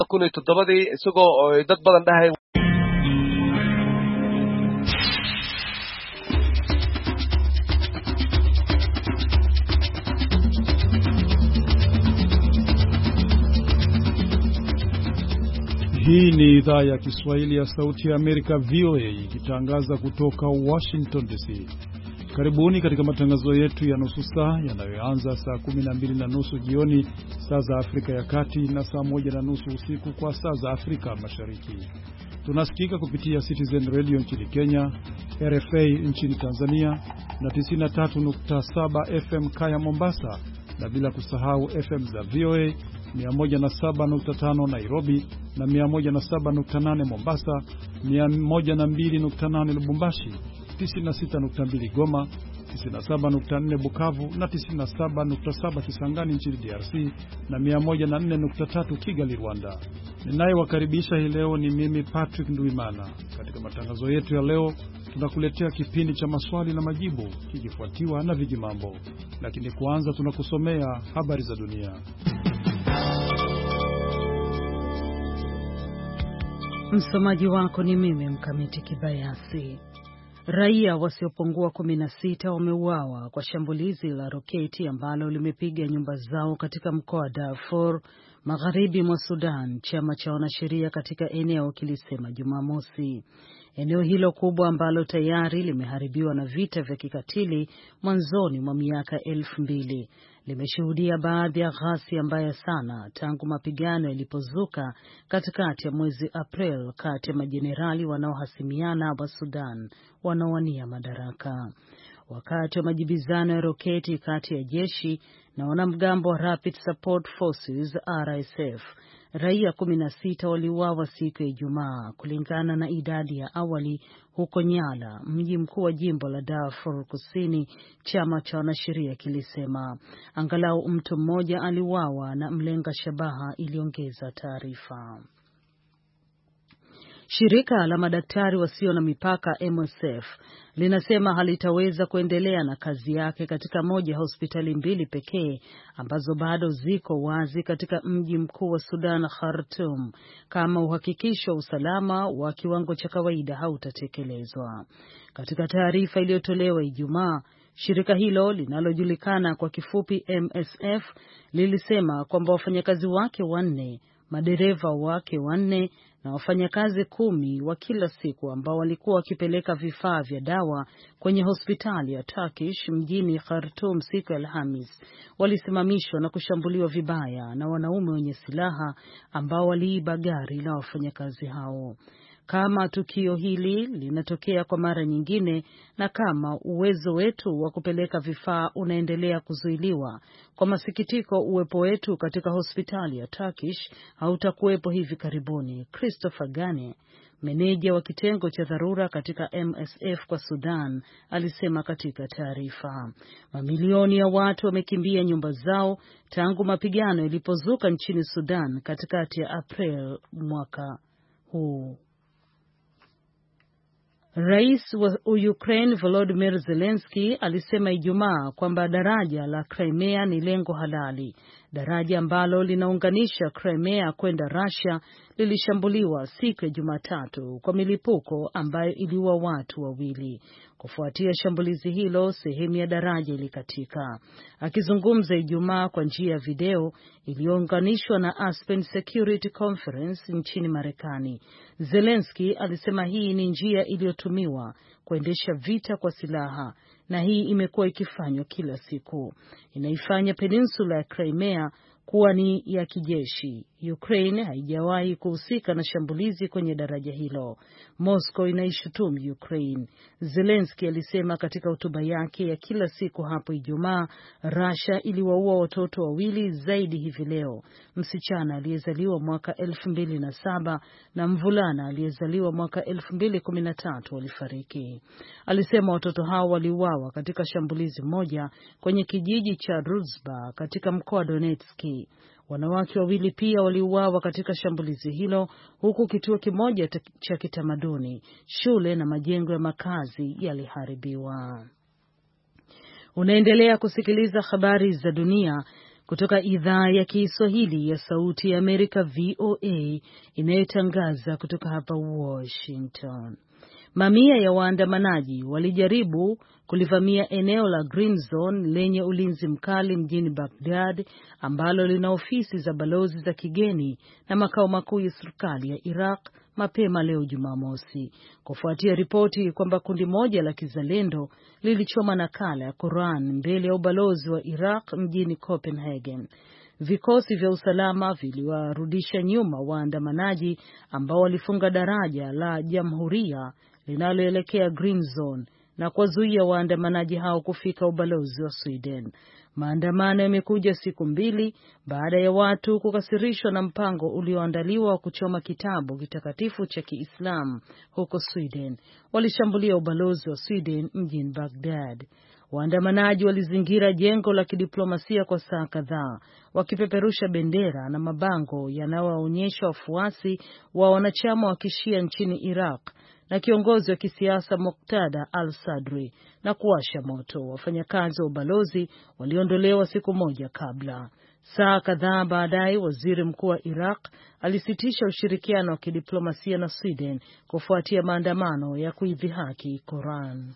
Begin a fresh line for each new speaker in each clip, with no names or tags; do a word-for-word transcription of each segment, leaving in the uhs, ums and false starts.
kun iyo toddobadii isagoo dad badan dhahay.
Hii ni idhaa ya Kiswahili ya Sauti ya Amerika V O A ikitangaza kutoka Washington D C. Karibuni katika matangazo yetu ya nusu saa yanayoanza saa kumi na mbili na nusu jioni saa za Afrika ya Kati na saa moja na nusu usiku kwa saa za Afrika Mashariki. Tunasikika kupitia Citizen Radio nchini Kenya, R F A nchini Tanzania na tisini na tatu nukta saba F M Kaya Mombasa, na bila kusahau F M za V O A mia moja na saba nukta tano Nairobi na mia moja na saba nukta nane Mombasa, mia moja na mbili nukta nane Lubumbashi, tisini na sita nukta mbili Goma, tisini na saba nukta nne Bukavu na tisini na saba nukta saba Kisangani nchini D R C na mia moja na nne nukta tatu Kigali, Rwanda. Ninayewakaribisha hii leo ni mimi Patrick Nduimana. Katika matangazo yetu ya leo tunakuletea kipindi cha maswali na majibu kikifuatiwa na vijimambo. Lakini kwanza tunakusomea habari za dunia.
Msomaji wako ni mimi Mkamiti Kibayasi. Raia wasiopungua kumi na sita wameuawa kwa shambulizi la roketi ambalo limepiga nyumba zao katika mkoa wa Darfur, magharibi mwa Sudan, chama cha wanasheria katika eneo kilisema Jumamosi. Eneo hilo kubwa ambalo tayari limeharibiwa na vita vya kikatili mwanzoni mwa miaka elfu mbili limeshuhudia baadhi ya ghasia mbaya sana tangu mapigano yalipozuka katikati ya mwezi April kati ya majenerali wanaohasimiana wa Sudan wanaowania madaraka. Wakati wa majibizano ya roketi kati ya jeshi na wanamgambo wa Rapid Support Forces R S F, raia kumi na sita waliuawa siku ya Ijumaa kulingana na idadi ya awali huko Nyala, mji mkuu wa jimbo la Darfur Kusini, chama cha wanasheria kilisema. Angalau mtu mmoja aliuawa na mlenga shabaha, iliongeza taarifa. Shirika la madaktari wasio na mipaka M S F linasema halitaweza kuendelea na kazi yake katika moja hospitali mbili pekee ambazo bado ziko wazi katika mji mkuu wa Sudan, Khartoum, kama uhakikisho wa usalama wa kiwango cha kawaida hautatekelezwa. Katika taarifa iliyotolewa Ijumaa, shirika hilo linalojulikana kwa kifupi M S F lilisema kwamba wafanyakazi wake wanne, madereva wake wanne na wafanyakazi kumi wa kila siku ambao walikuwa wakipeleka vifaa vya dawa kwenye hospitali ya Turkish mjini Khartoum siku ya Alhamis walisimamishwa na kushambuliwa vibaya na wanaume wenye silaha ambao waliiba gari la wafanyakazi hao. Kama tukio hili linatokea kwa mara nyingine na kama uwezo wetu wa kupeleka vifaa unaendelea kuzuiliwa, kwa masikitiko uwepo wetu katika hospitali ya Turkish hautakuwepo hivi karibuni, Christopher Gane, meneja wa kitengo cha dharura katika M S F kwa Sudan, alisema katika taarifa. Mamilioni ya watu wamekimbia nyumba zao tangu mapigano yalipozuka nchini Sudan katikati ya April mwaka huu. Rais wa Ukraine Volodymyr Zelensky alisema Ijumaa kwamba daraja la Crimea ni lengo halali. Daraja ambalo linaunganisha Crimea kwenda Russia lilishambuliwa siku ya Jumatatu kwa milipuko ambayo iliua watu wawili. Kufuatia shambulizi hilo, sehemu ya daraja ilikatika. Akizungumza Ijumaa kwa njia ya video iliyounganishwa na Aspen Security Conference nchini Marekani, Zelensky alisema hii ni njia iliyotumiwa kuendesha vita kwa silaha na hii imekuwa ikifanywa kila siku. Inaifanya peninsula ya Crimea kuwa ni ya kijeshi. Ukraine haijawahi kuhusika na shambulizi kwenye daraja hilo. Moscow inaishutumu Ukraine. Zelensky alisema katika hotuba yake ya kila siku hapo Ijumaa, Russia iliwaua watoto wawili zaidi hivi leo. Msichana aliyezaliwa mwaka elfu mbili na saba na mvulana aliyezaliwa mwaka elfu mbili kumi na tatu walifariki. Alisema watoto hao waliuawa katika shambulizi moja kwenye kijiji cha Ruzba katika mkoa wa Donetsk. Wanawake wawili pia waliuawa katika shambulizi hilo, huku kituo kimoja cha kitamaduni, shule na majengo ya makazi yaliharibiwa. Unaendelea kusikiliza habari za dunia kutoka idhaa ya Kiswahili ya Sauti ya Amerika V O A inayotangaza kutoka hapa Washington. Mamia ya waandamanaji walijaribu kulivamia eneo la Green Zone lenye ulinzi mkali mjini Baghdad, ambalo lina ofisi za balozi za kigeni na makao makuu ya serikali ya Iraq mapema leo Jumamosi, kufuatia ripoti kwamba kundi moja la kizalendo lilichoma nakala ya Quran mbele ya ubalozi wa Iraq mjini Copenhagen. Vikosi vya usalama viliwarudisha nyuma waandamanaji ambao walifunga daraja la Jamhuria linaloelekea Green Zone na kuwazuia waandamanaji hao kufika ubalozi wa Sweden. Maandamano yamekuja siku mbili baada ya watu kukasirishwa na mpango ulioandaliwa wa kuchoma kitabu kitakatifu cha Kiislamu huko Sweden. Walishambulia ubalozi wa Sweden mjini Baghdad. Waandamanaji walizingira jengo la kidiplomasia kwa saa kadhaa, wakipeperusha bendera na mabango yanayoonyesha wafuasi wa wanachama wa Kishia nchini Iraq na kiongozi wa kisiasa Muqtada al-Sadri, na kuwasha moto. Wafanyakazi wa ubalozi waliondolewa siku moja kabla. Saa kadhaa baadaye, waziri mkuu wa Iraq alisitisha ushirikiano wa kidiplomasia na Sweden kufuatia maandamano ya kuidhihaki Quran.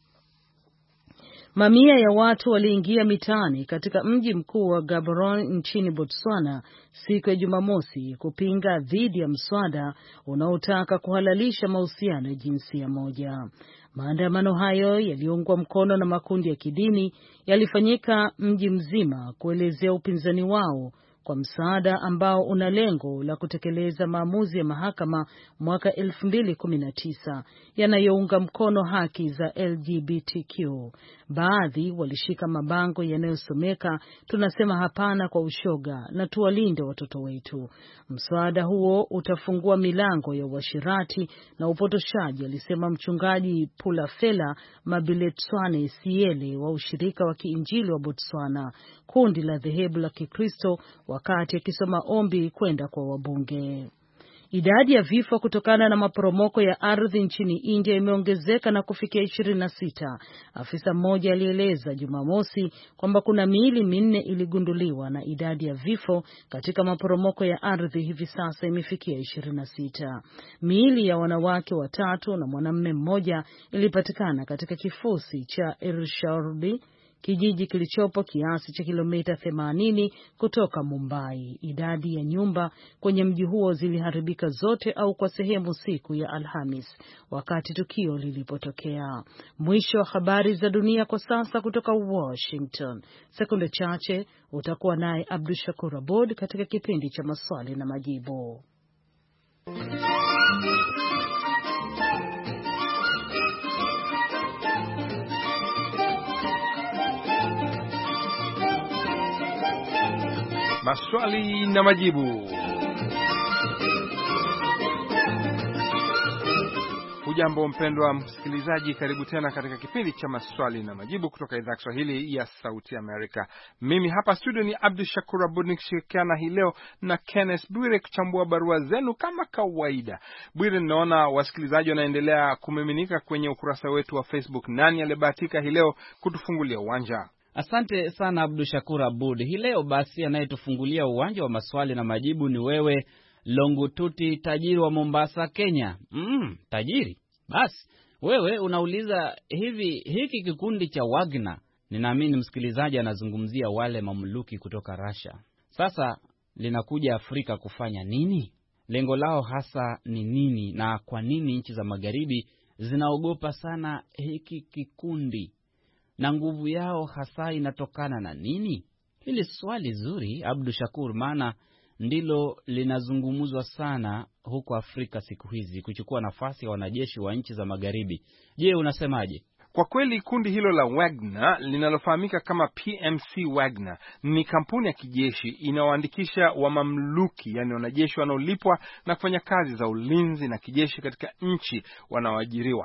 Mamia ya watu waliingia mitaani katika mji mkuu wa Gaborone nchini Botswana siku ya Jumamosi kupinga dhidi ya mswada unaotaka kuhalalisha mahusiano ya jinsia moja. Maandamano hayo yaliungwa mkono na makundi ya kidini yalifanyika mji mzima kuelezea upinzani wao kwa msaada ambao una lengo la kutekeleza maamuzi ya mahakama mwaka elfu mbili kumi na tisa yanayounga mkono haki za L G B T Q. Baadhi walishika mabango yanayosomeka tunasema hapana kwa ushoga na tuwalinde watoto wetu. Mswada huo utafungua milango ya uasherati na upotoshaji, alisema mchungaji Pulafela Mabiletswane Siele wa ushirika wa Kiinjili wa Botswana, kundi la dhehebu la Kikristo, wakati akisoma ombi kwenda kwa wabunge. Idadi ya vifo kutokana na maporomoko ya ardhi nchini India imeongezeka na kufikia ishirini na sita. Afisa mmoja alieleza Jumamosi kwamba kuna miili minne iligunduliwa na idadi ya vifo katika maporomoko ya ardhi hivi sasa imefikia ishirini na sita. Miili ya wanawake watatu na mwanamume mmoja ilipatikana katika kifusi cha Irshaurdi, kijiji kilichopo kiasi cha kilomita themanini kutoka Mumbai. Idadi ya nyumba kwenye mji huo ziliharibika zote au kwa sehemu siku ya Alhamis wakati tukio lilipotokea. Mwisho wa habari za dunia kwa sasa kutoka Washington. Sekunde chache utakuwa naye Abdul Shakur Abud katika kipindi cha maswali na majibu.
Maswali na majibu. Hujambo mpendwa msikilizaji, karibu tena katika kipindi cha maswali na majibu kutoka idhaa ya Kiswahili ya Sauti ya Amerika. Mimi hapa studio ni Abdul Shakur Abud nikishirikiana hii leo na Kenneth Bwire kuchambua barua zenu kama kawaida. Bwire, naona wasikilizaji wanaendelea kumiminika kwenye ukurasa wetu wa Facebook. Nani aliyebahatika hii leo kutufungulia uwanja?
Asante sana Abdul Shakur Abud. Hii leo basi anayetufungulia uwanja wa maswali na majibu ni wewe Longututi, tajiri wa Mombasa, Kenya. Mm, tajiri. Basi wewe unauliza hivi, hiki kikundi cha Wagner, ninaamini msikilizaji anazungumzia wale mamluki kutoka Russia, sasa linakuja Afrika kufanya nini? Lengo lao hasa ni nini, na kwa nini nchi za magharibi zinaogopa sana hiki kikundi? Na nguvu yao hasa inatokana na nini? Hili swali zuri Abdul Shakur, maana ndilo linazungumzwa sana huko Afrika siku hizi, kuchukua nafasi ya wanajeshi wa nchi za magharibi. Je, unasemaje?
Kwa kweli kundi hilo la Wagner linalofahamika kama P M C Wagner ni kampuni ya kijeshi inayoandikisha wa mamluki, yani wanajeshi wanaolipwa na kufanya kazi za ulinzi na kijeshi katika nchi wanaoajiriwa.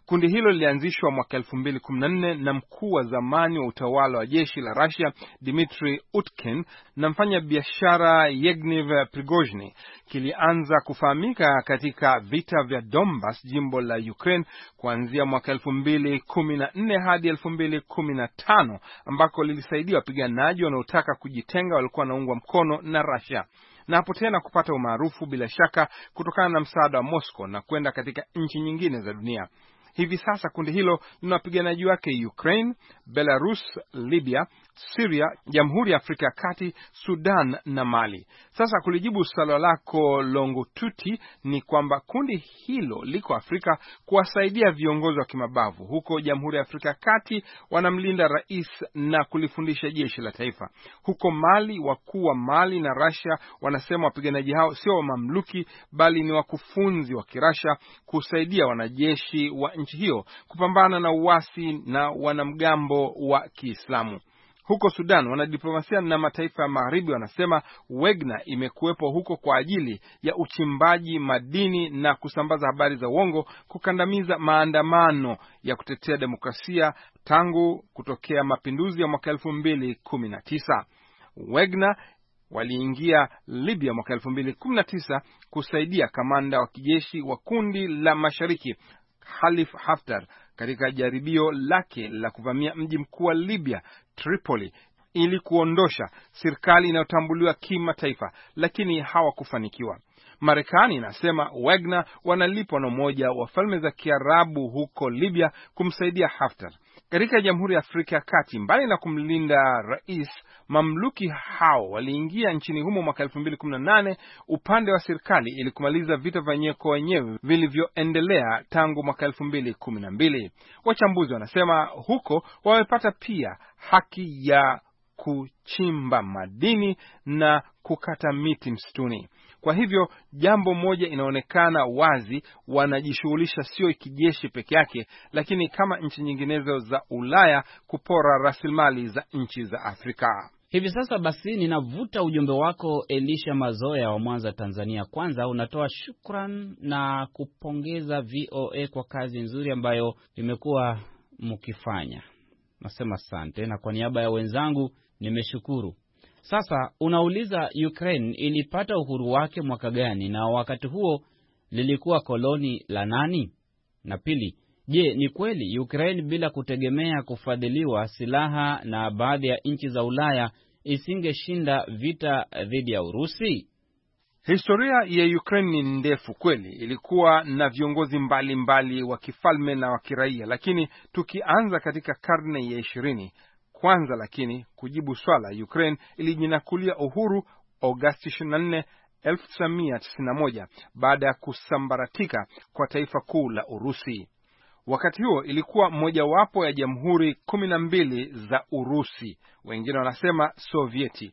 Kundi hilo lilianzishwa mwaka elfu mbili kumi na nne na mkuu wa zamani wa utawala wa jeshi la Russia Dmitry Utkin na mfanya biashara Yevgeny Prigozhin. Kilianza kufahamika katika vita vya Donbas, jimbo la Ukraine, kuanzia mwaka elfu mbili kumi na nne hadi elfu mbili kumi na tano, ambako lilisaidia wapiganaji wanaotaka kujitenga walikuwa wanaungwa mkono na Russia, na hapo tena kupata umaarufu bila shaka kutokana na msaada wa Moscow na kwenda katika nchi nyingine za dunia. Hivi sasa kundi hilo lina wapiganaji wake Ukraine, Belarus, Libya, Syria, Jamhuri ya Afrika ya Kati, Sudan na Mali. Sasa kulijibu swali lako Longotuti ni kwamba kundi hilo liko Afrika kuwasaidia viongozi wa kimabavu. Huko Jamhuri ya Afrika ya Kati wanamlinda rais na kulifundisha jeshi la taifa. Huko Mali, wakuu wa Mali na Russia wanasema wapiganaji hao sio wa mamluki bali ni wakufunzi wa Kirasha kusaidia wanajeshi wa nchi hiyo kupambana na uasi na wanamgambo wa Kiislamu. Huko Sudan, wanadiplomasia na mataifa ya magharibi wanasema Wagner imekuwepo huko kwa ajili ya uchimbaji madini na kusambaza habari za uongo, kukandamiza maandamano ya kutetea demokrasia tangu kutokea mapinduzi ya mwaka elfu mbili kumi na tisa. Wagner waliingia Libya mwaka elfu mbili kumi na tisa kusaidia kamanda wa kijeshi wa kundi la Mashariki Khalifa Haftar katika jaribio lake la kuvamia mji mkuu wa Libya, Tripoli, ili kuondosha serikali inayotambuliwa kimataifa, lakini hawakufanikiwa. Marekani inasema Wagner wanalipwa na Umoja wa Falme za Kiarabu huko Libya kumsaidia Haftar. Katika Jamhuri ya Afrika ya Kati, mbali na kumlinda rais, mamluki hao waliingia nchini humo mwaka elfu mbili kumi na nane upande wa serikali ili kumaliza vita vya wenyewe kwa wenyewe vilivyoendelea tangu mwaka elfu mbili kumi na mbili. Wachambuzi wanasema huko wamepata pia haki ya kuchimba madini na kukata miti msituni. Kwa hivyo jambo moja inaonekana wazi, wanajishughulisha sio kijeshi peke yake, lakini kama nchi nyinginezo za Ulaya kupora rasilimali za nchi za Afrika.
Hivi sasa basi ninavuta ujumbe wako Elisha Mazoya wa Mwanza, Tanzania. Kwanza unatoa shukran na kupongeza V O A kwa kazi nzuri ambayo imekuwa mkifanya. Nasema asante na kwa niaba ya wenzangu nimeshukuru. Sasa unauliza Ukraine ilipata uhuru wake mwaka gani na wakati huo lilikuwa koloni la nani? Na pili, je, ni kweli Ukraine bila kutegemea kufadhiliwa silaha na baadhi ya nchi za Ulaya isingeshinda vita dhidi ya Urusi?
Historia ya Ukraine ni ndefu kweli, ilikuwa na viongozi mbalimbali wa kifalme na wa kiraia, lakini tukianza katika karne ya ishirini kwanza, lakini kujibu swala, Ukraine ilijinakulia uhuru Agosti ishirini na nne elfu tisa mia tisini na moja baada ya kusambaratika kwa taifa kuu la Urusi. Wakati huo ilikuwa mojawapo ya jamhuri kumi na mbili za Urusi, wengine wanasema Sovieti.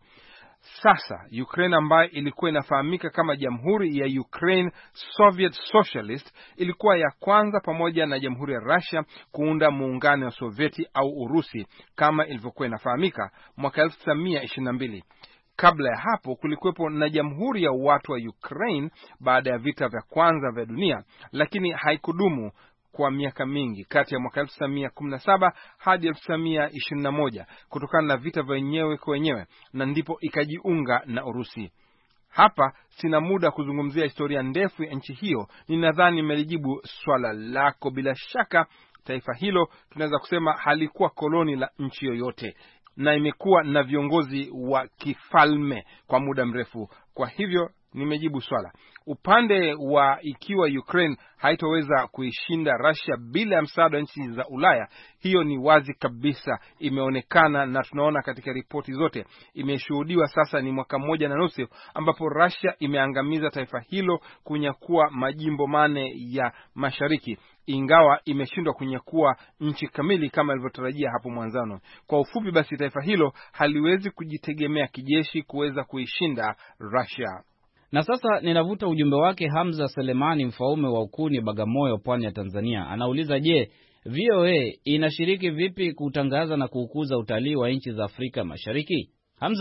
Sasa Ukraine ambayo ilikuwa inafahamika kama Jamhuri ya Ukraine Soviet Socialist ilikuwa ya kwanza pamoja na Jamhuri ya Russia kuunda muungano wa Sovieti au Urusi kama ilivyokuwa inafahamika mwaka elfu tisa mia ishirini na mbili. Kabla ya hapo kulikuwepo na Jamhuri ya Watu wa Ukraine baada ya vita vya kwanza vya dunia, lakini haikudumu kwa miaka mingi kati ya mwaka elfu tisa mia kumi na saba hadi elfu tisa mia ishirini na moja kutokana na vita vya wenyewe kwa wenyewe, na ndipo ikajiunga na Urusi. Hapa sina muda kuzungumzia historia ndefu ya nchi hiyo, ninadhani nimelijibu swala lako. Bila shaka taifa hilo tunaweza kusema halikuwa koloni la nchi yoyote na imekuwa na viongozi wa kifalme kwa muda mrefu. Kwa hivyo nimejibu swala. Upande wa ikiwa Ukraine haitoweza kuishinda Russia bila msaada wa nchi za Ulaya, hiyo ni wazi kabisa, imeonekana na tunaona katika ripoti zote. Imeshuhudiwa sasa ni mwaka mmoja na nusu ambapo Russia imeangamiza taifa hilo kunyakua majimbo mane ya mashariki, ingawa imeshindwa kunyakua nchi kamili kama ilivyotarajia hapo mwanzano. Kwa ufupi basi, taifa hilo haliwezi kujitegemea kijeshi kuweza kuishinda Russia.
Na sasa ninavuta ujumbe wake Hamza Selemani Mfaume wa Ukuni, Bagamoyo, Pwani ya Tanzania. Anauliza, je, V O A inashiriki vipi kutangaza na kukuza utalii wa nchi za Afrika Mashariki? Hamza,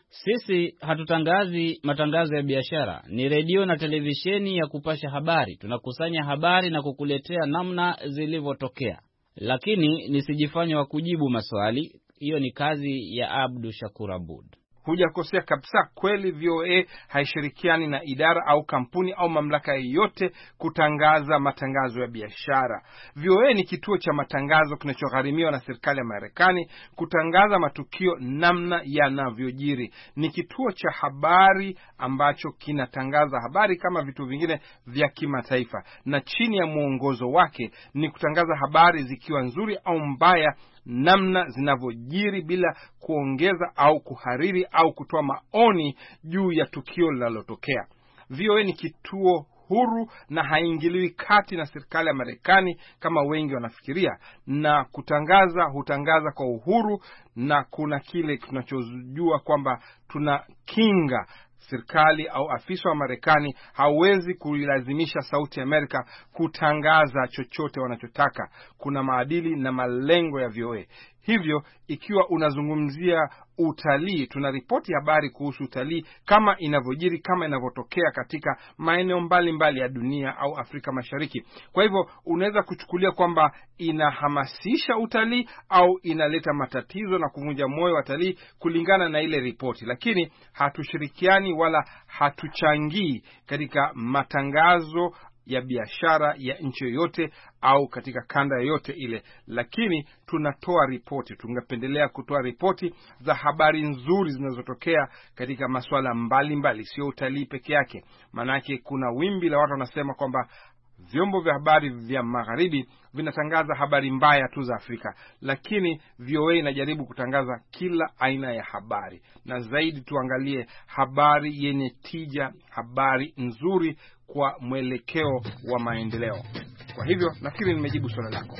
Sisi hatutangazi matangazo ya biashara, ni redio na televisheni ya kupasha habari. Tunakusanya habari na kukuletea namna zilivyotokea. Lakini nisijifanye wa kujibu maswali, hiyo ni kazi ya Abdu Shakur Abud.
Hujakosea kabisa. Kweli V O A haishirikiani na idara au kampuni au mamlaka yoyote kutangaza matangazo ya biashara. V O A ni kituo cha matangazo kinachogharimiwa na serikali ya Marekani kutangaza matukio namna yanavyojiri. Ni kituo cha habari ambacho kinatangaza habari kama vitu vingine vya kimataifa, na chini ya mwongozo wake ni kutangaza habari zikiwa nzuri au mbaya, namna zinavyojiri, bila kuongeza au kuhariri au kutoa maoni juu ya tukio linalotokea. V O A ni kituo huru na haingiliwi kati na serikali ya Marekani kama wengi wanafikiria, na kutangaza hutangaza kwa uhuru, na kuna kile tunachojua kwamba tuna kinga. Serikali au afisa wa Marekani hawezi kuilazimisha Sauti ya Amerika kutangaza chochote wanachotaka. Kuna maadili na malengo ya V O A. Hivyo ikiwa unazungumzia utalii, tunaripoti habari kuhusu utalii kama inavyojiri, kama inavyotokea katika maeneo mbalimbali ya dunia au Afrika Mashariki. Kwa hivyo unaweza kuchukulia kwamba inahamasisha utalii au inaleta matatizo na kuvunja moyo wa watalii kulingana na ile ripoti, lakini hatushirikiani wala hatuchangii katika matangazo ya biashara ya nchi yoyote au katika kanda yoyote ile, lakini tunatoa ripoti. Tungependelea kutoa ripoti za habari nzuri zinazotokea katika masuala mbalimbali, sio utalii peke yake. Manake kuna wimbi la watu wanasema kwamba vyombo vya habari vya magharibi vinatangaza habari mbaya tu za Afrika, lakini V O A inajaribu kutangaza kila aina ya habari, na zaidi tuangalie habari yenye tija, habari nzuri kwa mwelekeo wa maendeleo. Kwa hivyo nafikiri nimejibu swali lako.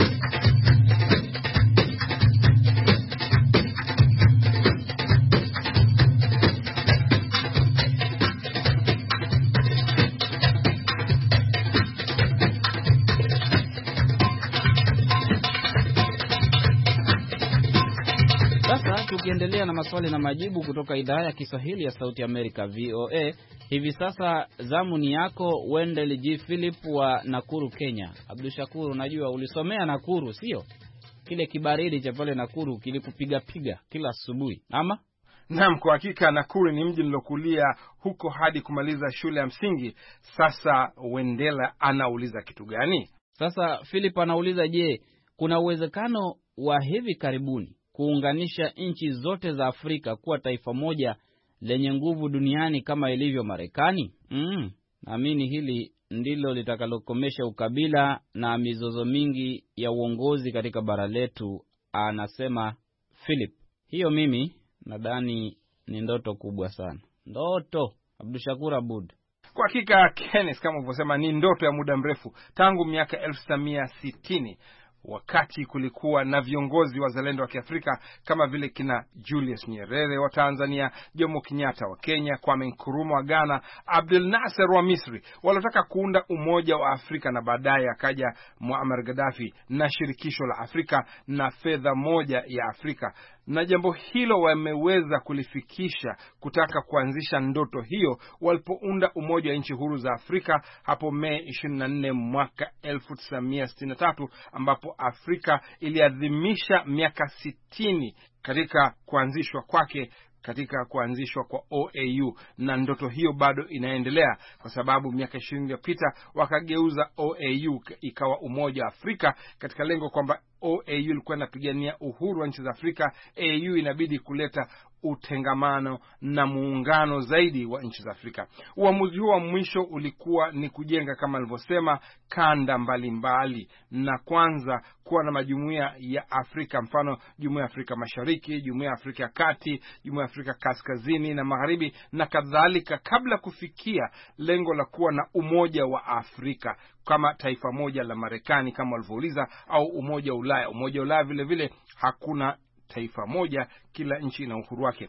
Tukiendelea na maswali na majibu kutoka idhaa ya Kiswahili ya Sauti Amerika V O A. Hivi sasa zamu ni yako, Wendell G Philip wa Nakuru, Kenya. Abdu Shakur, unajua ulisomea Nakuru, sio? Kile kibaridi cha pale Nakuru kilikupiga piga kila asubuhi, ama?
Naam, kwa hakika Nakuru ni mji nilokulia huko hadi kumaliza shule ya msingi. Sasa Wendell anauliza kitu gani?
Sasa Philip anauliza, je, kuna uwezekano wa hivi karibuni kuunganisha nchi zote za Afrika kuwa taifa moja lenye nguvu duniani kama ilivyo Marekani? Mm, naamini hili ndilo litakalokomesha ukabila na mizozo mingi ya uongozi katika bara letu, anasema Philip. Hiyo mimi nadhani ni ndoto kubwa sana. Ndoto, Abdu Shakur Abud.
Kwa hakika Kenneth, kama ulivyosema, ni ndoto ya muda mrefu tangu miaka elfu tisa mia sitini. Wakati kulikuwa na viongozi wazalendo wa Kiafrika kama vile kina Julius Nyerere wa Tanzania, Jomo Kenyatta wa Kenya, Kwame Nkrumah wa Ghana, Abdel Nasser wa Misri, walitaka kuunda umoja wa Afrika, na baadaye akaja Muammar Gaddafi na shirikisho la Afrika na fedha moja ya Afrika. Na jambo hilo wameweza kulifikisha kutaka kuanzisha ndoto hiyo walipounda umoja wa nchi huru za Afrika hapo Mei ishirini na nne mwaka elfu tisa mia sitini na tatu, ambapo Afrika iliadhimisha miaka sitini katika kuanzishwa kwake, katika kuanzishwa kwa O A U, na ndoto hiyo bado inaendelea kwa sababu miaka ishirini iliyopita wakageuza O A U ikawa Umoja wa Afrika, katika lengo kwamba O A U ilikuwa inapigania uhuru wa nchi za Afrika. A U inabidi kuleta utengamano na muungano zaidi wa nchi za Afrika. Uamuzi huo wa mwisho ulikuwa ni kujenga, kama alivyosema, kanda mbalimbali mbali, na kwanza kuwa na majumuiya ya Afrika, mfano Jumuiya ya Afrika Mashariki, Jumuiya ya Afrika ya Kati, Jumuiya ya Afrika Kaskazini na Magharibi na kadhalika, kabla kufikia lengo la kuwa na Umoja wa Afrika kama taifa moja la Marekani kama walivyouliza, au Umoja wa Ulaya. Umoja wa Ulaya vile vile hakuna taifa moja, kila nchi ina uhuru wake.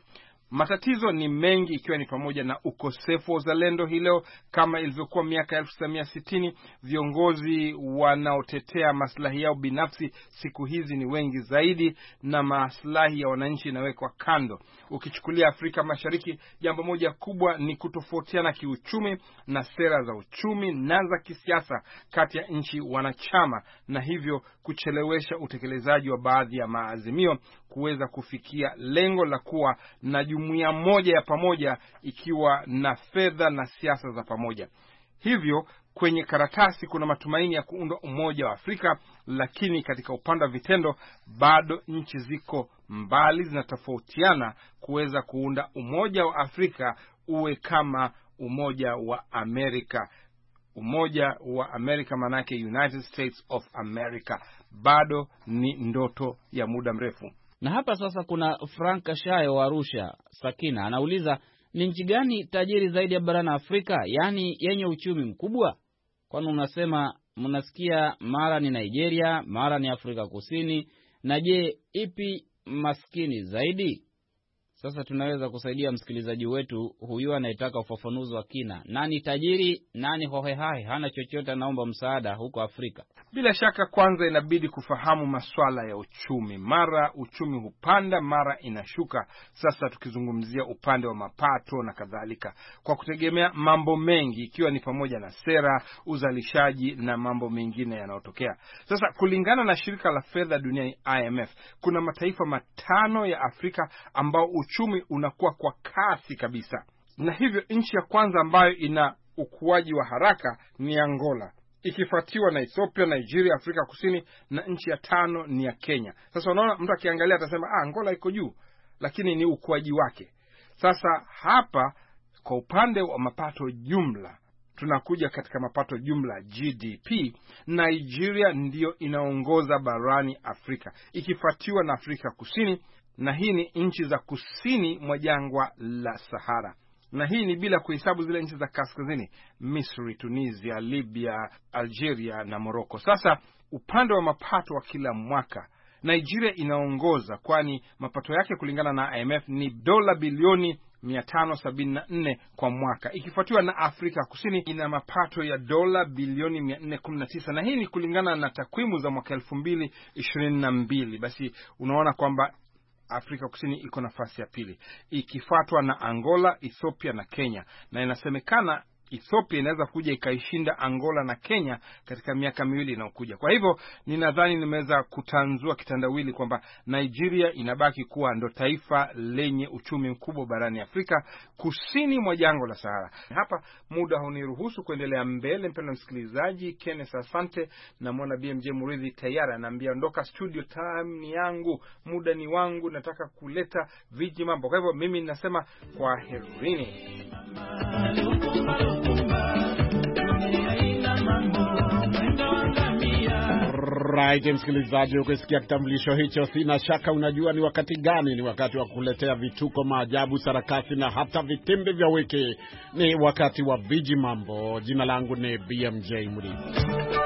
Matatizo ni mengi, ikiwa ni pamoja na ukosefu wa uzalendo hii leo kama ilivyokuwa miaka elfu tisa mia sitini. Viongozi wanaotetea maslahi yao binafsi siku hizi ni wengi zaidi, na maslahi ya wananchi inawekwa kando. Ukichukulia Afrika Mashariki, jambo moja kubwa ni kutofautiana kiuchumi na sera za uchumi na za kisiasa kati ya nchi wanachama, na hivyo kuchelewesha utekelezaji wa baadhi ya maazimio kuweza kufikia lengo la kuwa na jumuiya moja ya pamoja ikiwa na fedha na siasa za pamoja. Hivyo kwenye karatasi kuna matumaini ya kuundwa umoja wa Afrika, lakini katika upande wa vitendo bado nchi ziko mbali, zinatofautiana kuweza kuunda umoja wa Afrika uwe kama umoja wa Amerika. Umoja wa Amerika manake United States of America bado ni ndoto ya muda mrefu.
Na hapa sasa kuna Frank Shayo wa Arusha, Sakina, anauliza ni nchi gani tajiri zaidi ya barani Afrika, yani yenye uchumi mkubwa? Kwani unasema mnasikia mara ni Nigeria, mara ni Afrika Kusini, na je, ipi maskini zaidi? Sasa tunaweza kusaidia msikilizaji wetu huyu anayetaka ufafanuzi wa kina. Nani tajiri, nani hohehahe, hana chochote, anaomba msaada huko Afrika?
Bila shaka kwanza inabidi kufahamu masuala ya uchumi. Mara uchumi hupanda, mara inashuka. Sasa tukizungumzia upande wa mapato na kadhalika, kwa kutegemea mambo mengi, ikiwa ni pamoja na sera, uzalishaji na mambo mengine yanayotokea. Sasa kulingana na shirika la fedha duniani I M F, kuna mataifa matano ya Afrika ambao uchumi unakuwa kwa kasi kabisa, na hivyo nchi ya kwanza ambayo ina ukuaji wa haraka ni Angola, ikifuatiwa na Ethiopia, Nigeria, Afrika Kusini, na nchi ya tano ni ya Kenya. Sasa unaona, mtu akiangalia atasema ah, Angola iko juu, lakini ni ukuaji wake. Sasa hapa kwa upande wa mapato jumla, tunakuja katika mapato jumla G D P, Nigeria ndiyo inaongoza barani Afrika, ikifuatiwa na Afrika Kusini, na hii ni nchi za kusini mwa jangwa la Sahara. Na hii ni bila kuhesabu zile nchi za kaskazini, Misri, Tunisia, Libya, Algeria na Morocco. Sasa upande wa mapato wa kila mwaka, Nigeria inaongoza, kwani mapato yake kulingana na I M F ni dola bilioni mia tano sabini na nne kwa mwaka, ikifuatiwa na Afrika Kusini ina mapato ya dola bilioni mia nne kumi na tisa, na hii ni kulingana na takwimu za mwaka elfu mbili ishirini na mbili. Basi unaona kwamba Afrika Kusini iko nafasi ya pili, ikifuatwa na Angola, Ethiopia na Kenya, na inasemekana Ethiopia inaweza kuja ikaishinda Angola na Kenya katika miaka miwili inayokuja. Kwa hivyo ninadhani nimeweza kutanzua kitandawili kwamba Nigeria inabaki kuwa ndo taifa lenye uchumi mkubwa barani Afrika kusini mwa jangwa la Sahara. Hapa muda huniruhusu kuendelea mbele. Mpendwa msikilizaji, Kenneth asante, na mwana B M J Muridhi tayari anaambia ondoka studio, time ni yangu, muda ni wangu, nataka kuleta viji mambo. Kwa hivyo mimi ninasema kwa herini.
Right, msikilizaji, ukisikia kitambulisho hicho sina shaka unajua ni wakati gani. Ni wakati wa kuletea vituko, maajabu, sarakasi na hata vitimbi vya wiki. Ni wakati wa viji mambo. Jina langu ni B M J Muridhi.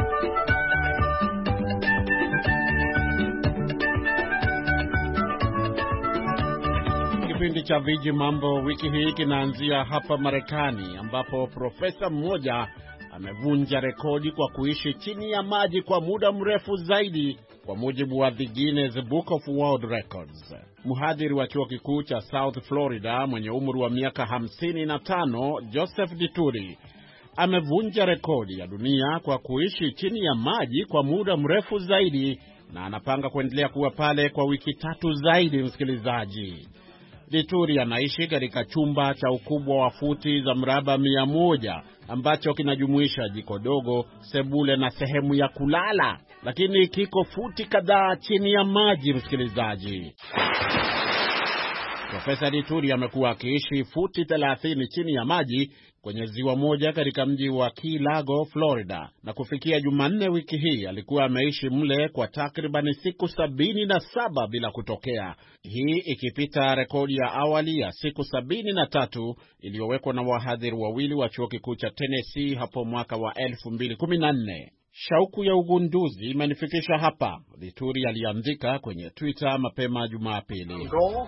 Kipindi cha viji mambo wiki hii kinaanzia hapa Marekani, ambapo profesa mmoja amevunja rekodi kwa kuishi chini ya maji kwa muda mrefu zaidi, kwa mujibu wa The Guinness Book of World Records. Mhadhiri wa chuo kikuu cha South Florida mwenye umri wa miaka hamsini na tano, Joseph Dituri, amevunja rekodi ya dunia kwa kuishi chini ya maji kwa muda mrefu zaidi, na anapanga kuendelea kuwa pale kwa wiki tatu zaidi, msikilizaji. Dituri anaishi katika chumba cha ukubwa wa futi za mraba mia moja, ambacho kinajumuisha jiko dogo, sebule na sehemu ya kulala, lakini kiko futi kadhaa chini ya maji, msikilizaji. Profesa Dituri amekuwa akiishi futi thelathini chini ya maji kwenye ziwa moja katika mji wa Key Largo, Florida, na kufikia Jumanne wiki hii alikuwa ameishi mle kwa takriban siku sabini na saba bila kutokea, hii ikipita rekodi ya awali ya siku sabini na tatu iliyowekwa na wahadhiri wawili wa chuo kikuu cha Tennessee hapo mwaka wa elfu mbili kumi na nne. Shauku ya ugunduzi imenifikisha hapa, Dituri aliandika kwenye Twitter mapema Jumapili.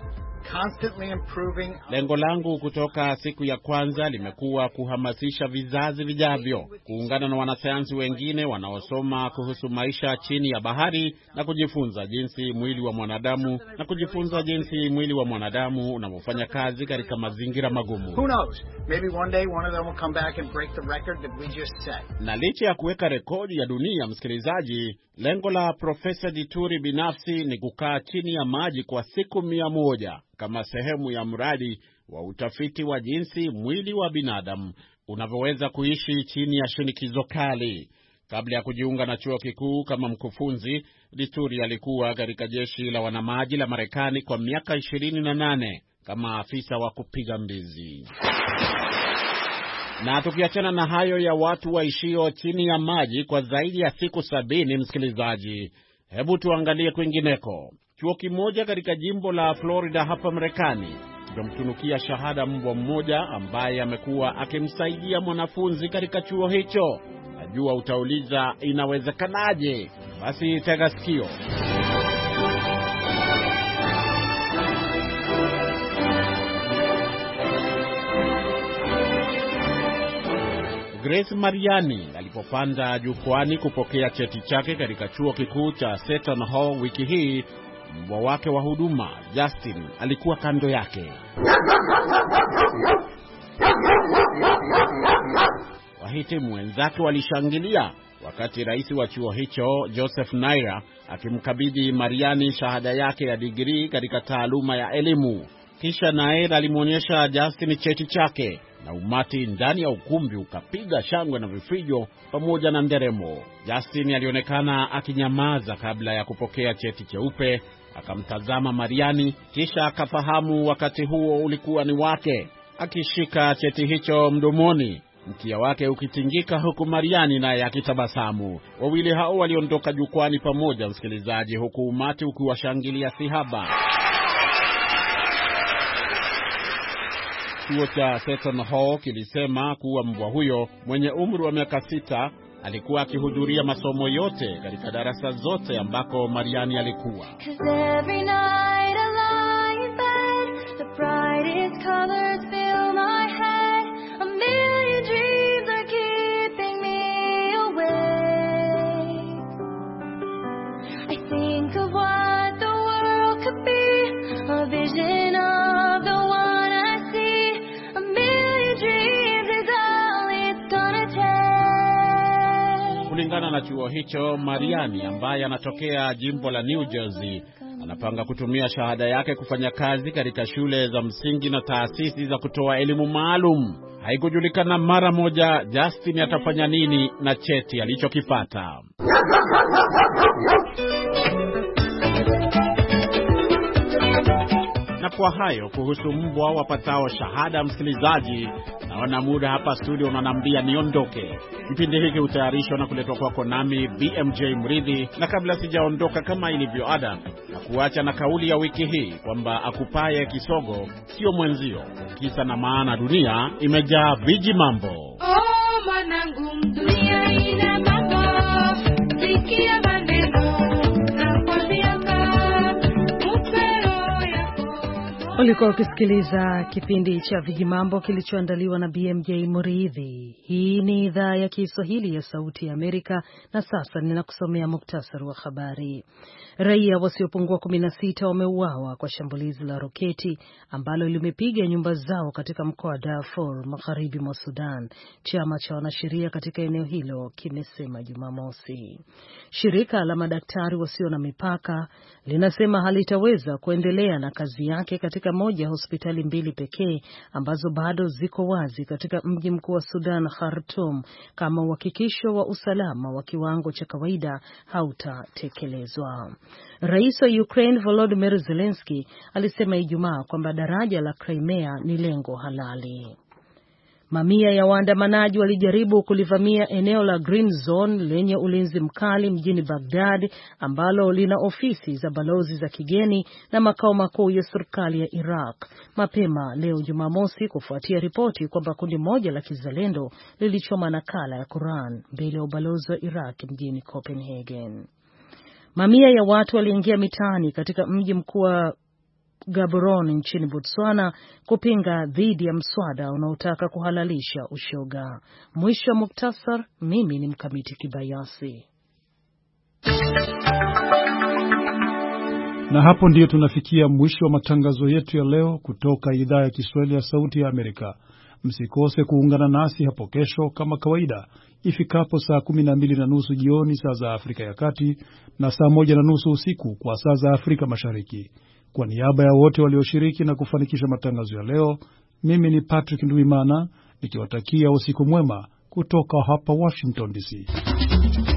constantly improving.
Lengo langu kutoka siku ya kwanza limekuwa kuhamasisha vizazi vijavyo kuungana na wanasayansi wengine wanaosoma kuhusu maisha chini ya bahari na kujifunza jinsi mwili wa mwanadamu na kujifunza jinsi mwili wa mwanadamu unavyofanya kazi katika mazingira magumu.
Who knows? Maybe one day one of them will come back and break the record that we just set.
Na licha ya kuweka rekodi ya dunia, msikilizaji, lengo la Profesa Dituri binafsi ni kukaa chini ya maji kwa siku mia moja kama sehemu ya mradi wa utafiti wa jinsi mwili wa binadamu unavyoweza kuishi chini ya shinikizo kali. Kabla ya kujiunga na chuo kikuu kama mkufunzi, Dituri alikuwa katika jeshi la wanamaji la Marekani kwa miaka ishirini na nane kama afisa wa kupiga mbizi. Na tukiachana na hayo ya watu waishio chini ya maji kwa zaidi ya siku sabini, msikilizaji, hebu tuangalie kwingineko. Chuo kimoja katika jimbo la Florida hapa Marekani kimemtunukia shahada mbwa mmoja ambaye amekuwa akimsaidia mwanafunzi katika chuo hicho. Najua utauliza inawezekanaje? Basi tega sikio. Grace Mariani alipopanda jukwani kupokea cheti chake katika chuo kikuu cha Seton Hall wiki hii, mbwa wake wa huduma Justin alikuwa kando yake. Wahitimu wenzake walishangilia wakati rais wa chuo hicho Joseph Naira akimkabidhi Mariani shahada yake ya digrii katika taaluma ya elimu. Kisha Naira alimwonyesha Justin cheti chake na umati ndani ya ukumbi ukapiga shangwe na vifijo pamoja na nderemo. Justin alionekana akinyamaza kabla ya kupokea cheti cheupe, akamtazama Mariani, kisha akafahamu wakati huo ulikuwa ni wake. Akishika cheti hicho mdomoni, mkia wake ukitingika huku Mariani naye akitabasamu. Wawili hao waliondoka jukwani pamoja, msikilizaji, huku umati ukiwashangilia sihaba. Chuo cha Seton Hall kilisema kuwa mbwa huyo mwenye umri wa miaka sita alikuwa akihudhuria masomo yote katika darasa zote ambako Mariani alikuwa. Kulingana na chuo hicho, Mariani ambaye anatokea jimbo la New Jersey anapanga kutumia shahada yake kufanya kazi katika shule za msingi na taasisi za kutoa elimu maalum. Haikujulikana mara moja Justin atafanya nini na cheti alichokipata. Na kwa hayo kuhusu mbwa wapatao shahada, msikilizaji, naona muda hapa studio unaniambia niondoke. Kipindi hiki utayarishwa na kuletwa kwako nami B M J Mridhi, na kabla sijaondoka, kama ilivyo ada, na kuacha na kauli ya wiki hii kwamba akupaye kisogo sio mwenzio. Kisa na maana, dunia imejaa viji mambo.
Oh manangu, dunia ina mambo. Sikia maneno na kuambianga upero yako.
Ulikuwa ukisikiliza kipindi cha Vijimambo kilichoandaliwa na B M J Muridhi. Hii ni idhaa ya Kiswahili ya Sauti ya Amerika, na sasa ninakusomea muktasari wa habari. Raia wasiopungua kumi na sita wameuawa kwa shambulizi la roketi ambalo limepiga nyumba zao katika mkoa wa Darfur, magharibi mwa Sudan, chama cha wanasheria katika eneo hilo kimesema Jumamosi. Shirika la madaktari wasio na mipaka linasema halitaweza kuendelea na kazi yake katika moja ya hospitali mbili pekee ambazo bado ziko wazi katika mji mkuu wa Sudan, Khartoum, kama uhakikisho wa usalama wa kiwango cha kawaida hautatekelezwa. Rais wa Ukraine Volodymyr Zelensky alisema Ijumaa kwamba daraja la Crimea ni lengo halali. Mamia ya waandamanaji walijaribu kulivamia eneo la Green Zone lenye ulinzi mkali mjini Baghdad, ambalo lina ofisi za balozi za kigeni na makao makuu ya serikali ya Iraq, mapema leo Jumamosi, kufuatia ripoti kwamba kundi moja la kizalendo lilichoma nakala ya Quran mbele ya ubalozi wa Iraq mjini Copenhagen. Mamia ya watu waliingia mitaani katika mji mkuu wa Gaborone nchini Botswana kupinga dhidi ya mswada unaotaka kuhalalisha ushoga. Mwisho wa muktasar. Mimi ni Mkamiti Kibayasi.
Na hapo ndiyo tunafikia mwisho wa matangazo yetu ya leo kutoka idhaa ya Kiswahili ya Sauti ya Amerika. Msikose kuungana nasi hapo kesho kama kawaida ifikapo saa kumi na mbili na nusu jioni saa za Afrika ya Kati na saa moja na nusu usiku kwa saa za Afrika Mashariki. Kwa niaba ya wote walioshiriki na kufanikisha matangazo ya leo, mimi ni Patrick Ndwimana nikiwatakia usiku mwema kutoka hapa Washington D C.